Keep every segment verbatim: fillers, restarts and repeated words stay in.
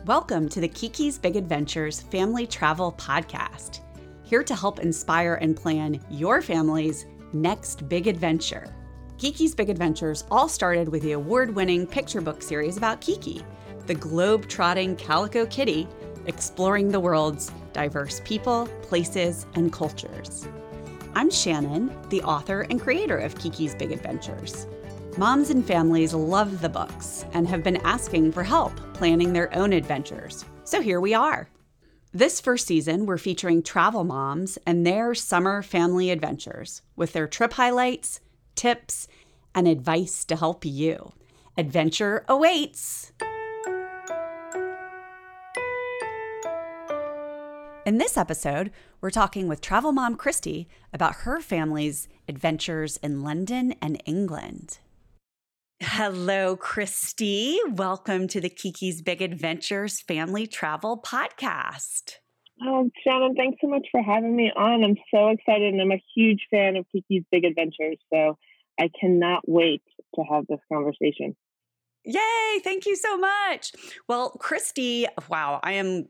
Welcome to the Kiki's Big Adventures Family Travel Podcast, here to help inspire and plan your family's next big adventure. Kiki's Big Adventures all started with the award-winning picture book series about Kiki, the globe-trotting calico kitty exploring the world's diverse people, places, and cultures. I'm Shannon, the author and creator of Kiki's Big Adventures. Moms and families love the books and have been asking for help planning their own adventures. So here we are. This first season, we're featuring travel moms and their summer family adventures with their trip highlights, tips, and advice to help you. Adventure awaits! In this episode, we're talking with travel mom Christy about her family's adventures in London and England. Hello, Christy. Welcome to the Kiki's Big Adventures Family Travel Podcast. Oh, Shannon, thanks so much for having me on. I'm so excited, and I'm a huge fan of Kiki's Big Adventures, so I cannot wait to have this conversation. Yay! Thank you so much. Well, Christy, wow, I am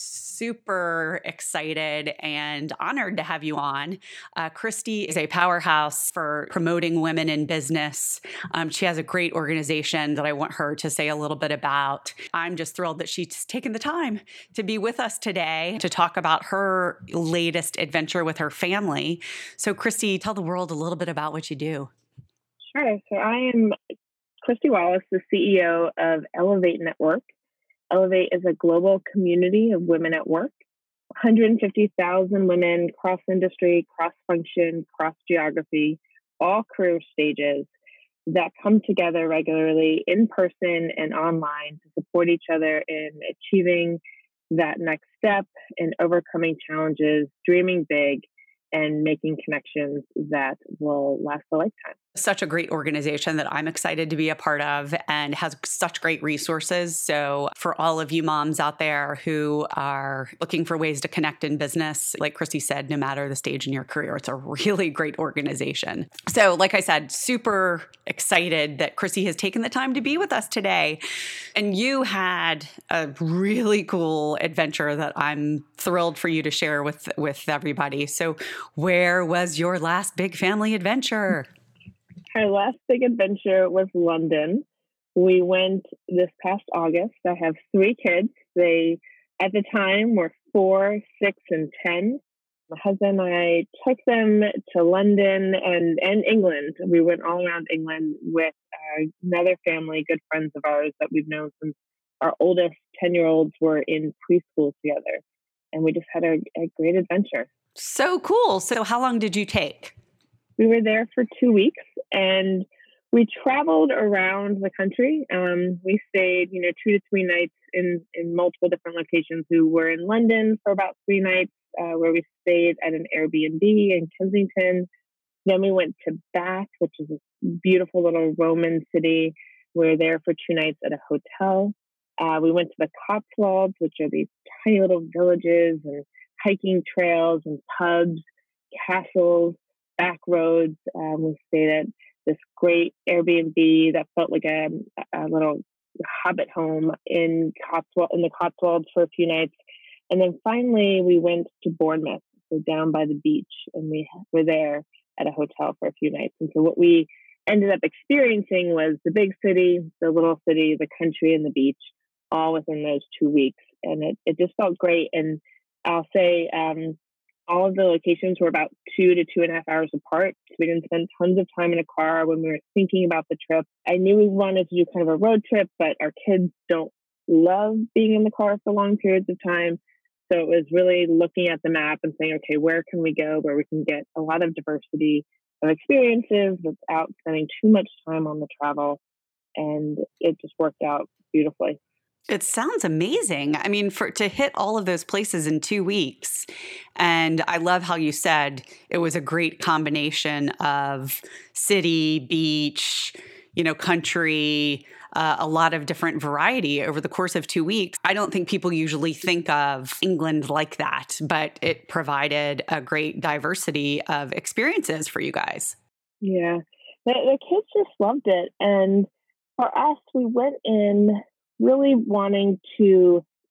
super excited and honored to have you on. Uh, Christy is a powerhouse for promoting women in business. Um, she has a great organization that I want her to say a little bit about. I'm just thrilled that she's taken the time to be with us today to talk about her latest adventure with her family. So, Christy, tell the world a little bit about what you do. Sure. So I am Christy Wallace, the C E O of Elevate Network. Elevate is a global community of women at work, one hundred fifty thousand women, cross-industry, cross-function, cross-geography, all career stages that come together regularly in person and online to support each other in achieving that next step and overcoming challenges, dreaming big, and making connections that will last a lifetime. Such a great organization that I'm excited to be a part of and has such great resources. So for all of you moms out there who are looking for ways to connect in business, like Christy said, no matter the stage in your career, it's a really great organization. So like I said, super excited that Christy has taken the time to be with us today. And you had a really cool adventure that I'm thrilled for you to share with, with everybody. So where was your last big family adventure? Our last big adventure was London. We went this past August. I have three kids. They, at the time, were four, six, and ten. My husband and I took them to London and, and England. We went all around England with uh, another family, good friends of ours that we've known since our oldest ten-year-olds were in preschool together. And we just had a, a great adventure. So cool. So how long did you take? We were there for two weeks and we traveled around the country. Um, we stayed, you know, two to three nights in, in multiple different locations. We were in London for about three nights, uh, where we stayed at an Airbnb in Kensington. Then we went to Bath, which is a beautiful little Roman city. We were there for two nights at a hotel. Uh, we went to the Cotswolds, which are these tiny little villages and hiking trails and pubs, castles, back roads. Um, we stayed at this great Airbnb that felt like a, a little hobbit home in Cotswold, in the Cotswolds for a few nights. And then finally we went to Bournemouth, so down by the beach, and we were there at a hotel for a few nights. And so what we ended up experiencing was the big city, the little city, the country, and the beach, all within those two weeks. And it, it just felt great. And I'll say, um, all of the locations were about two to two and a half hours apart. So we didn't spend tons of time in a car when we were thinking about the trip. I knew we wanted to do kind of a road trip, but our kids don't love being in the car for long periods of time. So it was really looking at the map and saying, okay, where can we go where we can get a lot of diversity of experiences without spending too much time on the travel. And it just worked out beautifully. It sounds amazing. I mean, for to hit all of those places in two weeks. And I love how you said it was a great combination of city, beach, you know, country, uh, a lot of different variety over the course of two weeks. I don't think people usually think of England like that, but it provided a great diversity of experiences for you guys. Yeah, the, the kids just loved it. And for us, we went in really wanting to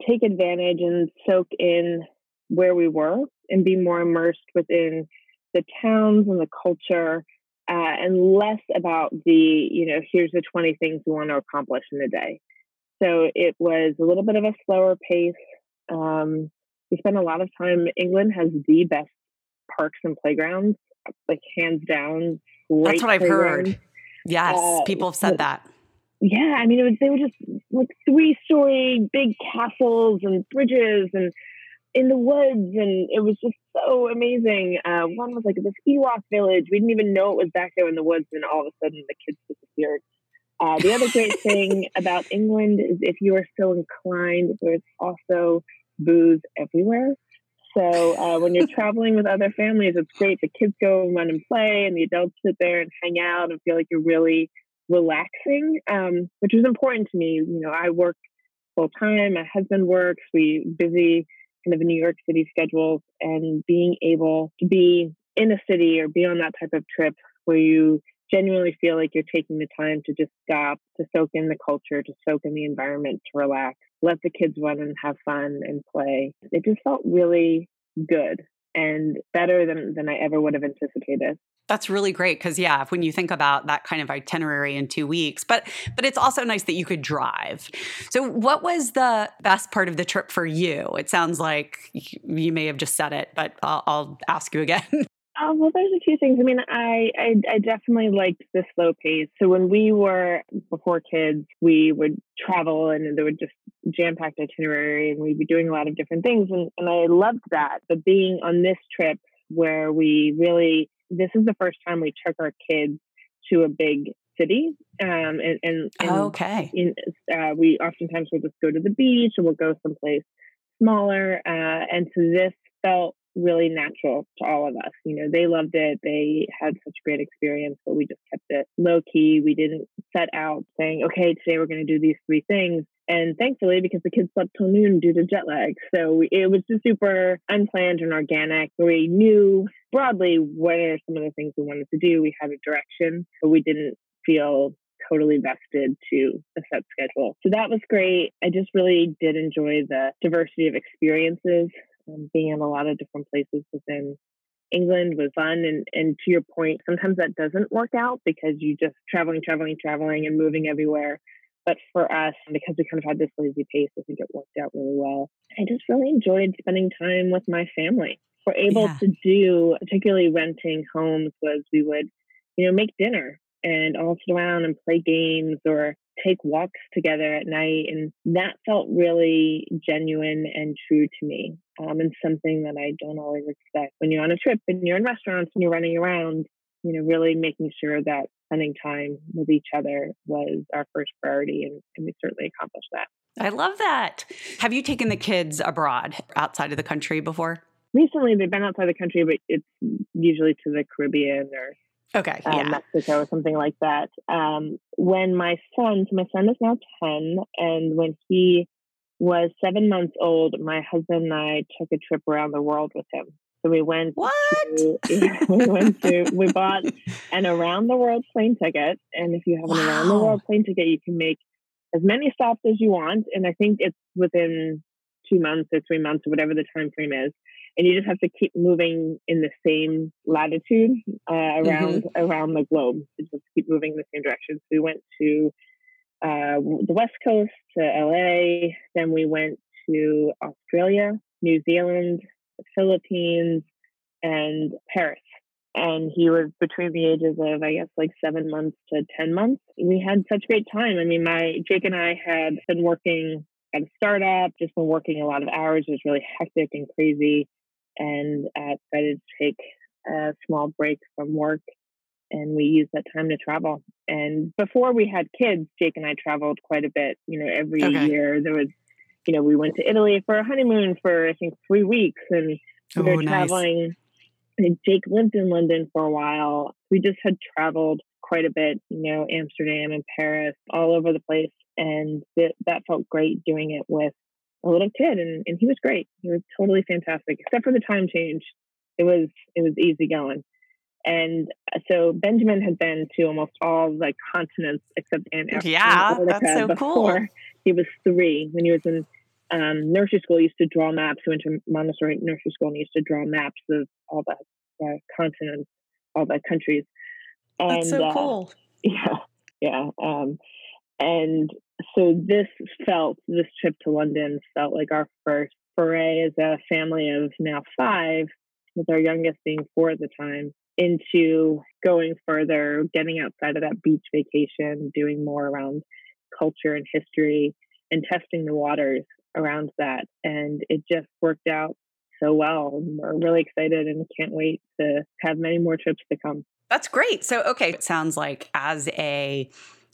take advantage and soak in where we were and be more immersed within the towns and the culture, uh, and less about the, you know, here's the twenty things we want to accomplish in a day. So it was a little bit of a slower pace. Um, we spent a lot of time. England has the best parks and playgrounds, like hands down. Great That's what I've heard. Yes, uh, people have said that. Yeah, I mean, it was, they were just like three-story big castles and bridges and in the woods, and it was just so amazing. Uh, one was like this Ewok village. We didn't even know it was back there in the woods, and all of a sudden the kids disappeared. Uh, the other great thing about England is if you are so inclined, there's also booze everywhere. So uh, when you're traveling with other families, it's great. The kids go and run and play, and the adults sit there and hang out and feel like you're really relaxing, um, which was important to me. You know, I work full time. My husband works. We busy kind of a New York City schedules, and being able to be in a city or be on that type of trip where you genuinely feel like you're taking the time to just stop, to soak in the culture, to soak in the environment, to relax, let the kids run and have fun and play. It just felt really good and better than, than I ever would have anticipated. That's really great because, yeah, when you think about that kind of itinerary in two weeks, but but it's also nice that you could drive. So what was the best part of the trip for you? It sounds like you may have just said it, but I'll, I'll ask you again. Oh, well, there's a few things. I mean, I, I I definitely liked the slow pace. So when we were before kids, we would travel and there would just jam-packed itinerary and we'd be doing a lot of different things. And, and I loved that. But being on this trip where we really, this is the first time we took our kids to a big city. Um, and, and, and okay. In, uh, we oftentimes will just go to the beach or we'll go someplace smaller. Uh, and so this felt really natural to all of us. You know, they loved it. They had such a great experience, but we just kept it low key. We didn't set out saying, okay, today we're going to do these three things. And thankfully, because the kids slept till noon due to jet lag. So we, it was just super unplanned and organic. We knew broadly what are some of the things we wanted to do. We had a direction, but we didn't feel totally vested to a set schedule. So that was great. I just really did enjoy the diversity of experiences. Um, being in a lot of different places within England was fun. And, and to your point, sometimes that doesn't work out because you just traveling, traveling, traveling and moving everywhere. But for us, because we kind of had this lazy pace, I think it worked out really well. I just really enjoyed spending time with my family. We're able Yeah. to do, particularly renting homes, was we would, you know, make dinner and all sit around and play games or take walks together at night. And that felt really genuine and true to me. Um, and something that I don't always expect when you're on a trip and you're in restaurants and you're running around, you know, really making sure that spending time with each other was our first priority. And, and we certainly accomplished that. I love that. Have you taken the kids abroad outside of the country before? Recently, they've been outside the country, but it's usually to the Caribbean or Okay, uh, yeah. Mexico or something like that. Um, when my son, so my son is now ten, and when he was seven months old, my husband and I took a trip around the world with him. So we went What? to, we went to, we bought an around the world plane ticket. And if you have Wow. an around the world plane ticket, you can make as many stops as you want. And I think it's within two months or three months or whatever the time frame is. And you just have to keep moving in the same latitude uh, around mm-hmm. around the globe. You just keep moving in the same direction. So we went to uh, the West Coast, to L A. Then we went to Australia, New Zealand, the Philippines, and Paris. And he was between the ages of, I guess, like seven months to ten months. We had such a great time. I mean, my Jake and I had been working at a startup, just been working a lot of hours. It was really hectic and crazy. And I decided to take a small break from work, and we used that time to travel. And before we had kids, Jake and I traveled quite a bit. You know, every okay. year there was, you know, we went to Italy for a honeymoon for, I think, three weeks. And we were oh, traveling. Nice. And Jake lived in London for a while. We just had traveled quite a bit, you know, Amsterdam and Paris, all over the place. And th- that felt great doing it with a little kid, and, and he was great. He was totally fantastic, except for the time change. It was it was easy going. And so Benjamin had been to almost all the continents except Antarctica. Yeah, that's so before cool. He was three when he was in um, nursery school, I used to draw maps. We went to Montessori nursery school and used to draw maps of all the uh, continents, all the countries. That's And so uh, cool. yeah, yeah. Um, and so this felt, this trip to London felt like our first foray as a family of now five, with our youngest being four at the time, into going further, getting outside of that beach vacation, doing more around culture and history and testing the waters around that. And it just worked out so well. And we're really excited and can't wait to have many more trips to come. That's great. So, okay, it sounds like as a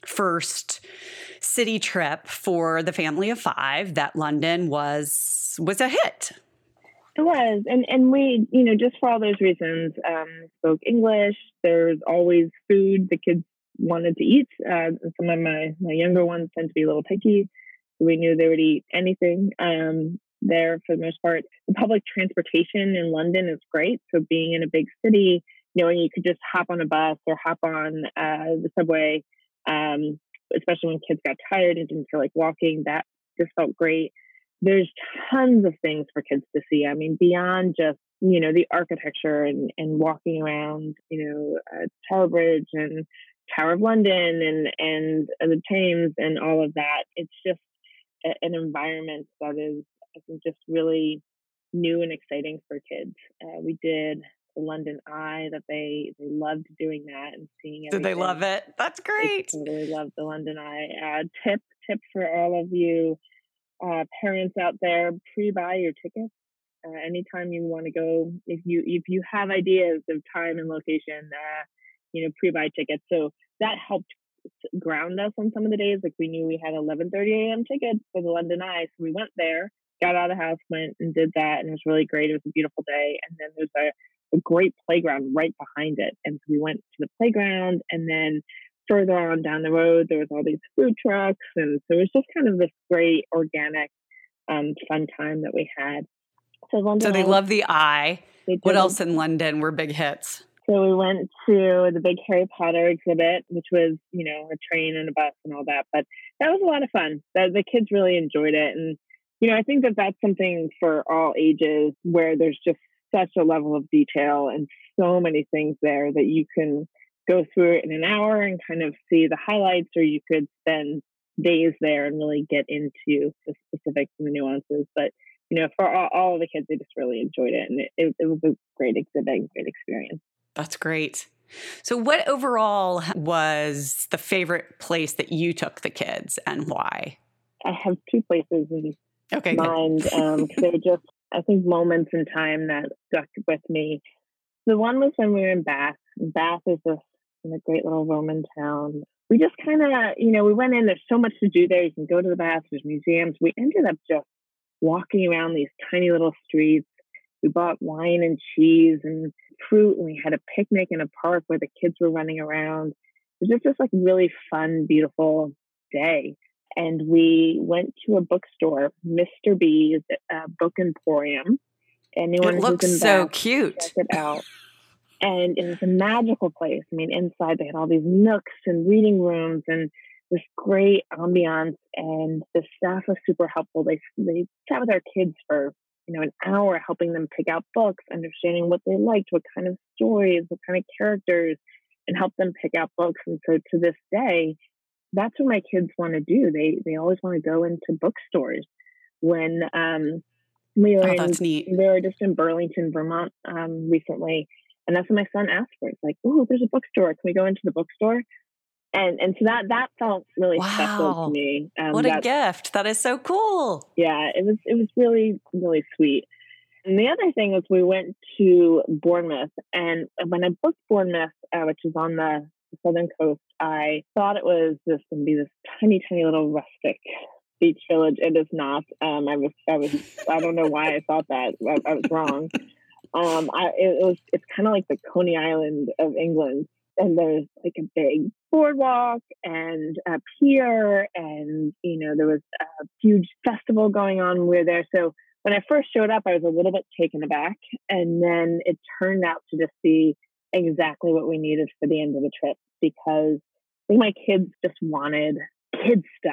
first city trip for the family of five, that London was was a hit. It was. And and we, you know, just for all those reasons, um, spoke English. There's always food the kids wanted to eat. Uh, some of my, my younger ones tend to be a little picky. So we knew they would eat anything um, there for the most part. The public transportation in London is great. So being in a big city, knowing you could just hop on a bus or hop on uh, the subway, um, especially when kids got tired and didn't feel like walking, that just felt great. There's tons of things for kids to see. I mean, beyond just, you know, the architecture and, and walking around, you know, uh, Tower Bridge and Tower of London and, and uh, the Thames and all of that. It's just a, an environment that is, I think, just really new and exciting for kids. Uh, we did the London Eye, that they, they loved doing that and seeing everything. Did they love it? That's great. They totally loved the London Eye. Uh, tip, tip for all of you Uh, parents out there, pre-buy your tickets. Uh, anytime you want to go, if you if you have ideas of time and location, uh, you know, pre-buy tickets. So that helped ground us on some of the days. Like we knew we had eleven thirty a.m. tickets for the London Eye, so we went there, got out of the house, went and did that, and it was really great. It was a beautiful day, and then there's a, a great playground right behind it, and so we went to the playground, and then further on down the road, there was all these food trucks. And so it was just kind of this great organic, um, fun time that we had. So, London so they was, love the Eye. What else in London were big hits? So we went to the big Harry Potter exhibit, which was, you know, a train and a bus and all that. But that was a lot of fun. The, the kids really enjoyed it. And, you know, I think that that's something for all ages, where there's just such a level of detail and so many things there that you can go through it in an hour and kind of see the highlights, or you could spend days there and really get into the specifics and the nuances. But, you know, for all, all of the kids, they just really enjoyed it. And it, it, it was a great exhibit, great experience. That's great. So what overall was the favorite place that you took the kids, and why? I have two places in okay, mind. Um, they were just, I think, moments in time that stuck with me. The one was when we were in Bath. Bath is a in a great little Roman town. We just kind of, you know, we went in, there's so much to do there. You can go to the baths, there's museums. We ended up just walking around these tiny little streets. We bought wine and cheese and fruit, and we had a picnic in a park where the kids were running around. It was just this like really fun, beautiful day. And we went to a bookstore, Mister B's uh, Book Emporium. Anyone it looks who's in so Bath, cute. check it out. And it was a magical place. I mean, inside they had all these nooks and reading rooms and this great ambiance. And the staff was super helpful. They they sat with our kids for, you know, an hour, helping them pick out books, understanding what they liked, what kind of stories, what kind of characters, and help them pick out books. And so to this day, that's what my kids want to do. They they always want to go into bookstores. When um, we were oh, in, that's neat. we were just in Burlington, Vermont um, recently. And that's what my son asked for. It's like, oh, there's a bookstore. Can we go into the bookstore? And and so that that felt really wow. special to me. Um, what a that, gift! That is so cool. Yeah, it was it was really really sweet. And the other thing was we went to Bournemouth, and when I booked Bournemouth, uh, which is on the southern coast, I thought it was just going to be this tiny tiny little rustic beach village. It is not. Um, I was I was I don't know why I thought that. I, I was wrong. Um, I, it was, it's kind of like the Coney Island of England. And there's like a big boardwalk and a pier. And, you know, there was a huge festival going on when we were there. So when I first showed up, I was a little bit taken aback. And then it turned out to just be exactly what we needed for the end of the trip, because I think my kids just wanted kid stuff.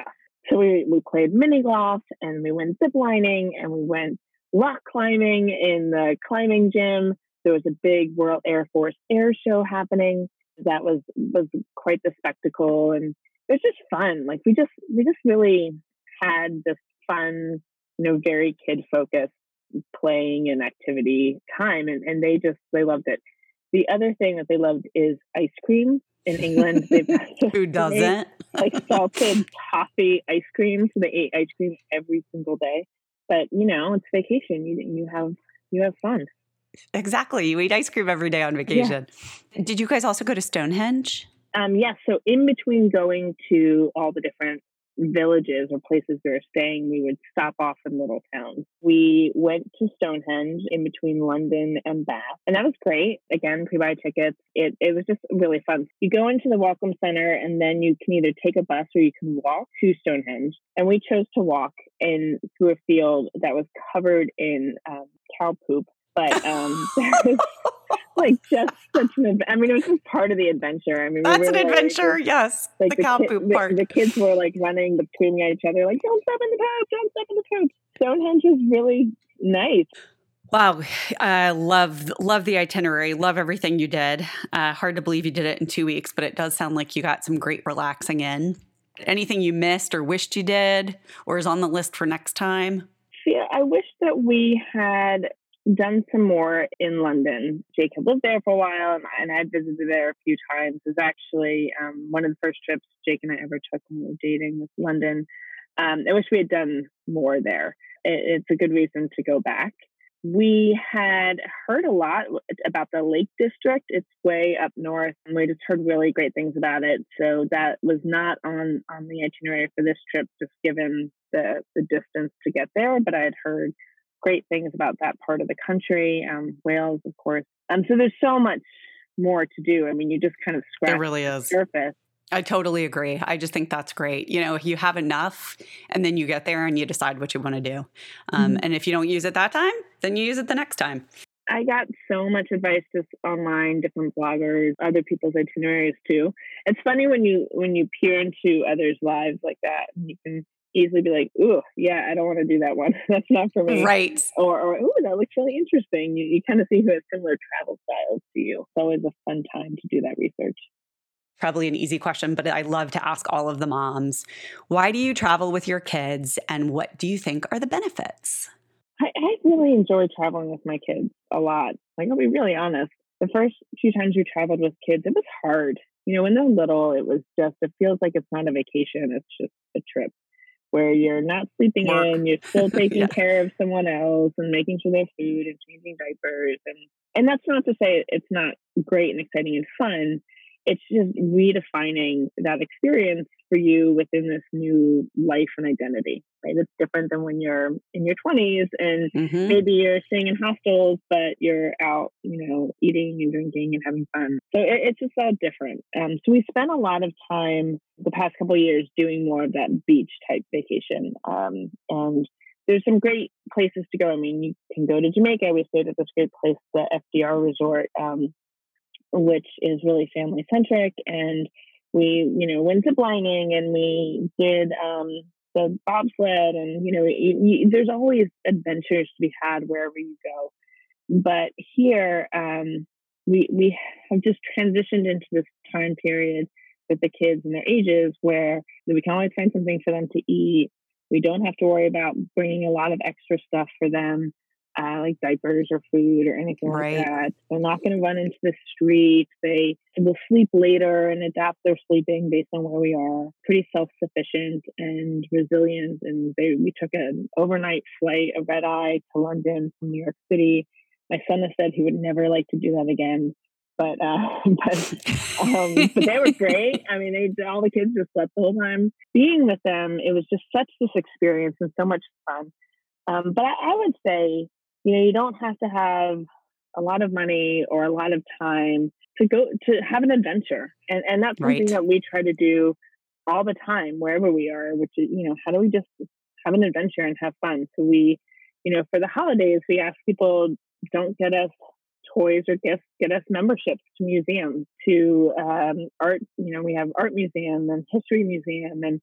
So we, we played mini golf and we went zip lining and we went rock climbing in the climbing gym. There was a big World Air Force Air Show happening. That was was quite the spectacle, and it was just fun. Like we just we just really had this fun, you know, very kid focused playing and activity time, and, and they just they loved it. The other thing that they loved is ice cream. In England, they've got Who doesn't? like salted toffee ice cream, so they ate ice cream every single day. But you know, it's vacation. You you have you have fun. Exactly. You eat ice cream every day on vacation. Yeah. Did you guys also go to Stonehenge? Um, yes. Yeah, so in between going to all the different villages or places we were staying, we would stop off in little towns. We went to Stonehenge in between London and Bath, and that was great. Again, pre-buy tickets. It it was just really fun. You go into the Welcome Center, and then you can either take a bus or you can walk to Stonehenge. And we chose to walk in through a field that was covered in um, cow poop. But um, there was like just such an, I mean, it was just part of the adventure. I mean, that's we an really, adventure. Like, yes. Like the, the cow ki- poop the, part. The kids were like running, but screaming at each other, like, don't step in the poop, don't step in the poop. Stonehenge is really nice. Wow. I uh, love, love the itinerary. Love everything you did. Uh, hard to believe you did it in two weeks, but it does sound like you got some great relaxing in. Anything you missed or wished you did or is on the list for next time? Yeah, I wish that we had done some more in London. Jake had lived there for a while, and I had visited there a few times. It was actually um, one of the first trips Jake and I ever took when we were dating was London. Um, I wish we had done more there. It, it's a good reason to go back. We had heard a lot about the Lake District. It's way up north, and we just heard really great things about it. So that was not on, on the itinerary for this trip, just given the, the distance to get there. But I had heard great things about that part of the country, um, Wales, of course. Um, so there's so much more to do. I mean, you just kind of scratch there really is. the surface. I totally agree. I just think that's great. You know, you have enough and then you get there and you decide what you want to do. Um, mm-hmm. And if you don't use it that time, then you use it the next time. I got so much advice just online, different bloggers, other people's itineraries too. It's funny when you when you peer into others' lives like that, and you can easily be like, "Ooh, yeah, I don't want to do that one. That's not for me." Right. Or, or "Ooh, that looks really interesting." You, you kind of see who has similar travel styles to you. It's always a fun time to do that research. Probably an easy question, but I love to ask all of the moms. Why do you travel with your kids, and what do you think are the benefits? I, I really enjoy traveling with my kids a lot. Like, I'll be really honest. The first few times we traveled with kids, it was hard. You know, when they're little, it was just, it feels like it's not a vacation. It's just a trip where you're not sleeping Work. in, you're still taking yeah. care of someone else and making sure they have food and changing diapers. And, and that's not to say it's not great and exciting and fun. It's just redefining that experience for you within this new life and identity, right? It's different than when you're in your twenties and mm-hmm. maybe you're staying in hostels, but you're out, you know, eating and drinking and having fun. So it, it's just all different. Um, so we spent a lot of time the past couple of years doing more of that beach type vacation. Um, and there's some great places to go. I mean, you can go to Jamaica. We stayed at this great place, the F D R Resort, um, which is really family centric, and we, you know, went zip lining and we did um, the bobsled, and you know, you, you, there's always adventures to be had wherever you go. But here, um, we we have just transitioned into this time period with the kids and their ages where we can always find something for them to eat. We don't have to worry about bringing a lot of extra stuff for them. Uh, like diapers or food or anything right. like that. They're not going to run into the street. They will sleep later and adapt their sleeping based on where we are. Pretty self-sufficient and resilient. And they, we took an overnight flight, a red eye to London from New York City. My son has said he would never like to do that again. But uh, but um, but they were great. I mean, they all the kids just slept the whole time. Being with them, it was just such this experience and so much fun. Um, but I, I would say, you know, you don't have to have a lot of money or a lot of time to go to have an adventure. And and that's something right. that we try to do all the time, wherever we are, which is, you know, how do we just have an adventure and have fun? So we, you know, for the holidays, we ask people, don't get us toys or gifts, get us memberships to museums, to um, art. You know, we have art museum and history museum, and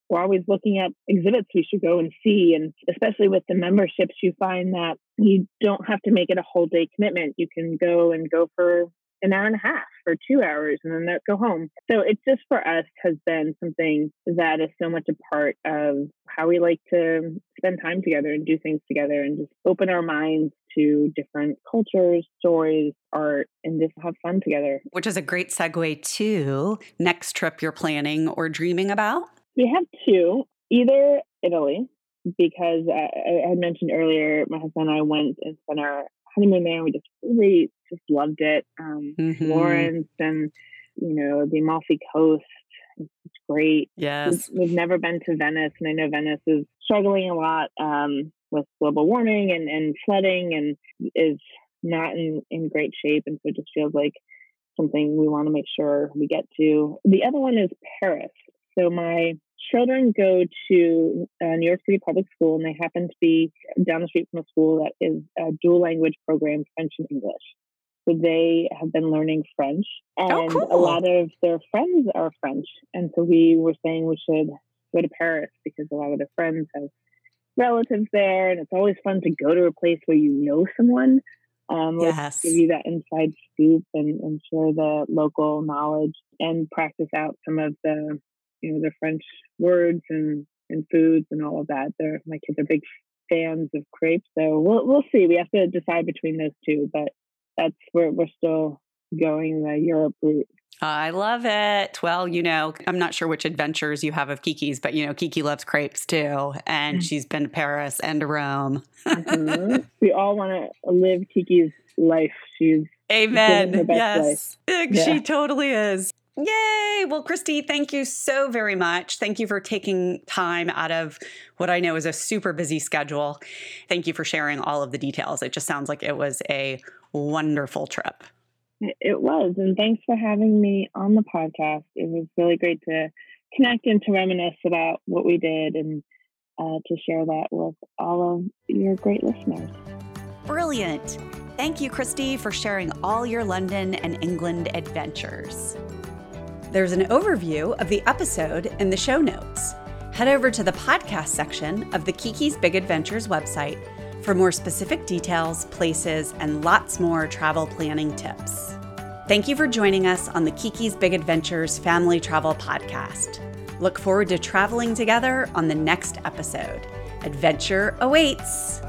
we're always looking at exhibits we should go and see. And especially with the memberships, you find that you don't have to make it a whole day commitment. You can go and go for an hour and a half or two hours and then go home. So it just for us has been something that is so much a part of how we like to spend time together and do things together and just open our minds to different cultures, stories, art, and just have fun together. Which is a great segue to next trip you're planning or dreaming about. We have two, either Italy, because I, I had mentioned earlier, my husband and I went and spent our honeymoon there. We just really just loved it. Um, mm-hmm. Florence and, you know, the Amalfi Coast. It's great. Yes. We've, we've never been to Venice, and I know Venice is struggling a lot um, with global warming and, and flooding and is not in, in great shape. And so it just feels like something we want to make sure we get to. The other one is Paris. So my children go to uh, New York City Public School, and they happen to be down the street from a school that is a dual language program, French and English. So they have been learning French, and oh, cool. a lot of their friends are French. And so we were saying we should go to Paris because a lot of their friends have relatives there, and it's always fun to go to a place where you know someone. Um, yes. Give you that inside scoop and, and share the local knowledge and practice out some of the, you know, the French words and, and foods and all of that. They're, my kids are big fans of crepes, so we'll we'll see. We have to decide between those two, but that's where we're still going the Europe route. I love it. Well, you know, I'm not sure which adventures you have of Kiki's, but, you know, Kiki loves crepes too. And she's been to Paris and to Rome. mm-hmm. We all want to live Kiki's life. She's Amen. Her best yes. life. She Yeah. totally is. Yay. Well, Christy, thank you so very much. Thank you for taking time out of what I know is a super busy schedule. Thank you for sharing all of the details. It just sounds like it was a wonderful trip. It was. And thanks for having me on the podcast. It was really great to connect and to reminisce about what we did and uh, to share that with all of your great listeners. Brilliant. Thank you, Christy, for sharing all your London and England adventures. There's an overview of the episode in the show notes. Head over to the podcast section of the Kiki's Big Adventures website for more specific details, places, and lots more travel planning tips. Thank you for joining us on the Kiki's Big Adventures Family Travel Podcast. Look forward to traveling together on the next episode. Adventure awaits!